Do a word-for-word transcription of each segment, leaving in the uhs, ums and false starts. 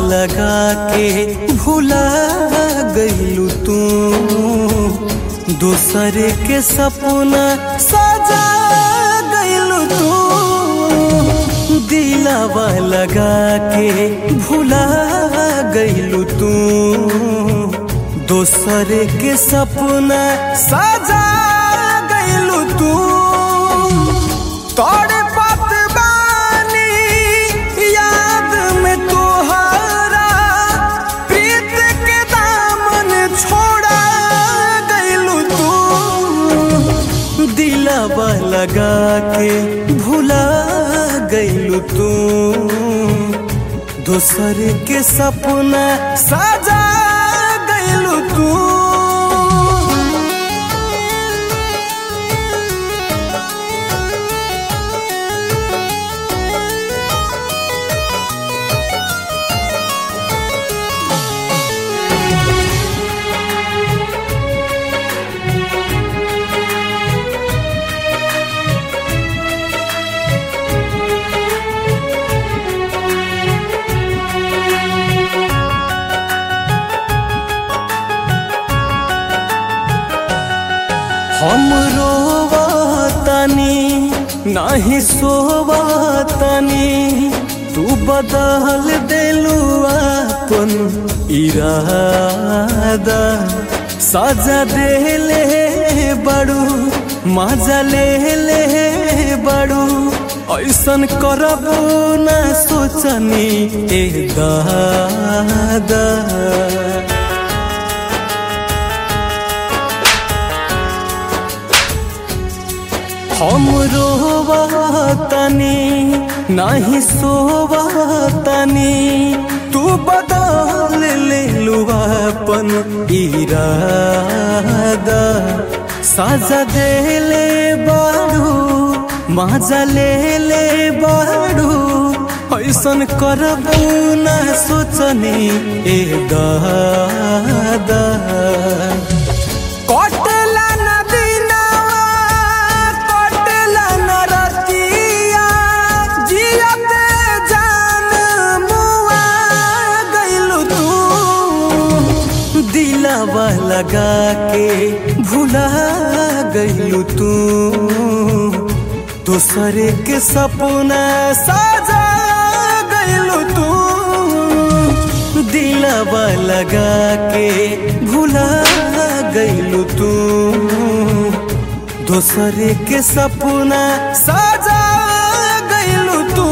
लगा के भुला गइलू तू, दूसर के सपना सजा गइलू तू। दिलवा लगा के भुला गइलू तू, दूसर के सपना सजा गइलू तू। तोड़े पत बानी याद में तोहरा, प्रीत के दामन छोड़ा गइलू तू। दिलवा लगा के भुला गइलू तू, दूसर के सपना सजा गइलू तू। हम रोवतनी नाही सोवतनी, तू बदल देलू अपन इरादा। सजा देले बड़ू मजा ले ले बड़ू, ऐसन करबू न सोचनी ए दादा। हम रोवतनी नाही सोवतनी, तू बदल लेलू अपन इरादा। सजा देले बाड़ू मजा ले ले बाड़ू, ऐसन करबू न सोचनी ए दादा। कटला न दिनवा कटला न रतिया, जियते जान मुआ गइलू तू। दिलवा लगा के भुला गइलू तू, दूसर के सपना सजा गइलू तू। दिलवा लगा के भुला गइलू तू, दूसर के सपना सजा गइलू तू।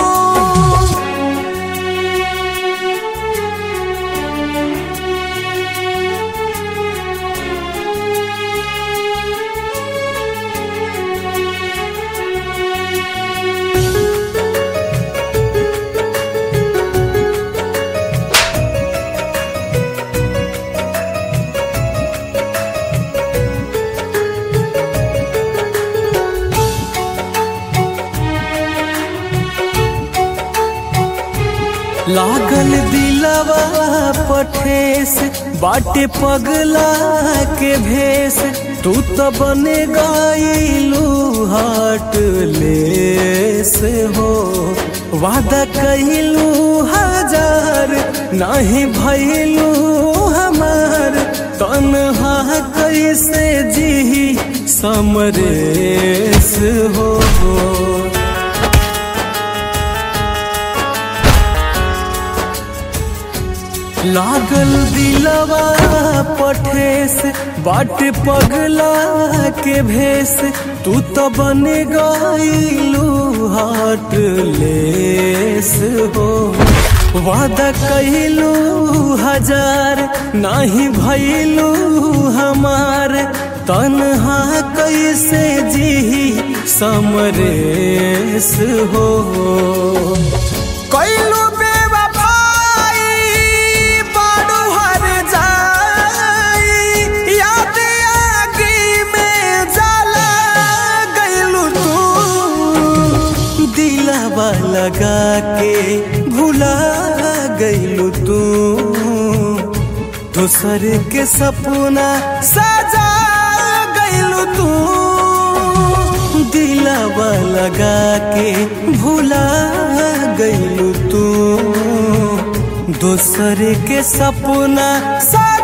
लागल दिलवा पठेस बाटे पगला के भेस, तू तो बने गइलू हाट लेस हो। वादा कइलू हजार नहीं भइलू हमार, तन्हा कैसे जी समरेस हो। लागल दिलवा पठेस बाटे पगला के भेस, तू तो बन गइलू हाट लेस हो। वादा कइलू हजार नहीं भइलू हमार, तन्हा कैसे जी समरेस हो। कइलू लगा के भुला गइलू तू, दूसर के सपना सजा गइलू तू। दिलवा लगा के भुला गइलू तू, दूसरे के सपना सा